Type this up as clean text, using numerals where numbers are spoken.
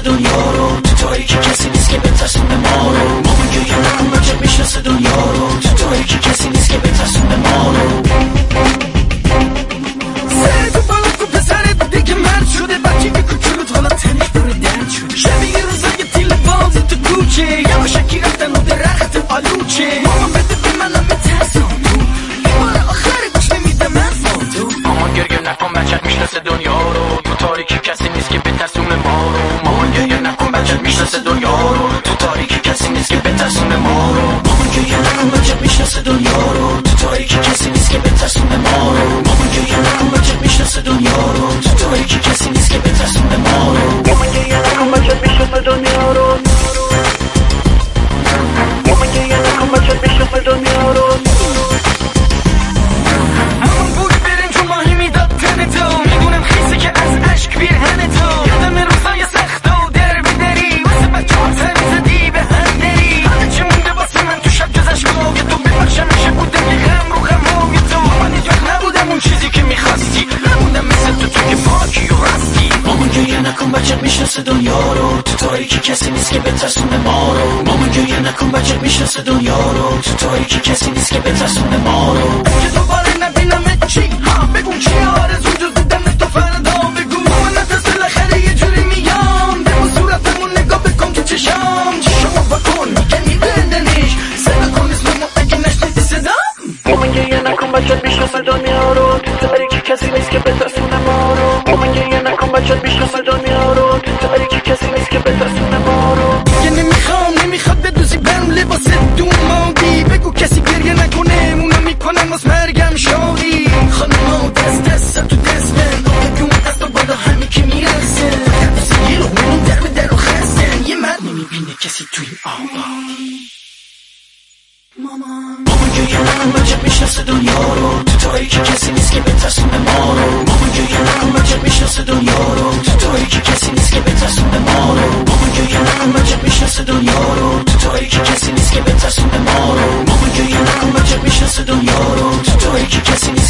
دنیا رو، تو تاریکی کسی نیست که بترسونه ما رو. مامان گریه نکن بچه میشناسه دنیا رو، تو تاریکی کسی نیست که بترسونه ما رو. سرتو بالا کن پسرت دیگه مرد شده، بچه که کوچولوت حالا تنش داره درد شده. شبیه روزای تیل بازی تو کوچه، یواشکی رفتن و درخت آلوچه. مامان بده به منم میترسم تو، این بار آخر گوش نمیدم حرفام تو. مامان گریه نکن بچه میشناسه دنیا رو، تو تاریکی کسی نیست که بترسونه ما رو. مامان گریه نکن بچه میشناسه دنیا رو، تو تاریکی کسی نیست که بترسونه ما رو. مامان گریه نکن بچه میشناسه دنیا رو، تو تاریکی کسی نیست که بترسونه ما رو. مامان گریه نکن بچه میشناسه دنیا رو، تو تاریکی کسی نیست که بترسونه ما رو. مامان گریه نکن بچه میشناسه دنیا رو، مامان گریه نکن بچه میشناسه دنیا رو. همون بود برنج و ماهی میداد تن تو، میدونم خیسی که از عشق بیرهن تو. یادم روزای سخت و در بدری، واسه بچه ها سر زدی به هم دری. همه چه مونده واسه من تو شب جز عشقای تو، ببخشم میشه بودم یه غم رو غمای تو. من هیچ وقت نبودم اون چیزی که میخواستی، نبودم مثل تو که پاکی و راستی. مامان گریه نکن بچه میشناسه دنیا رو، تو تاریکی کسی نیست که بترسونه ما رو. مامان گریه نکن بچه میشناسه دنیا رو، تو تاریکی کسی نیست که بترسونه ما رو. که دوباره نبینمت چی ها، بگو چی آرزو جز دیدن تو فردا بگو. من نترس بالاخره یه جوری میام، دمو صورتمو نگاه بکن تو چشام. چشامو بکن میگن میدندنش، صدا کن اسممو اگه نشنیدی صدا. مامان گریه نکن بچه میشناسه دنیا رو، تو تاریکی کسی نیست که بترسونه ما رو. مامان گریه نکن بچه میشناسه دنیا رو، تو تاریکی کسی نیست که بترسونه ما رو. دیگه نمیخواد بدوزی برم لباس دومادی، بگو کسی گریه نکنه اونو میکنم از مرگم شادی. خانما دست تو دست من، که اون دست و بالا همه که میرسه. دست یه رو اونو در به در و خستن، یه مرد نمیبینه کسی توی آبادی. مامان گریه نکن بچه میشناسه دنیا رو، تو تاریکی کسی نیست که بترسونه ما رو. مامان گریه نکن بچه میشناسه دنیا رو، تو تاریکی کسی نیست که بترسونه ما رو. مامان گریه نکن بچه میشناسه دنیا رو، تو تاریکی کسی نیست که بترسونه ما رو. مامان گریه نکن بچه میشناسه دنیا رو، تو تاریکی کسی نیست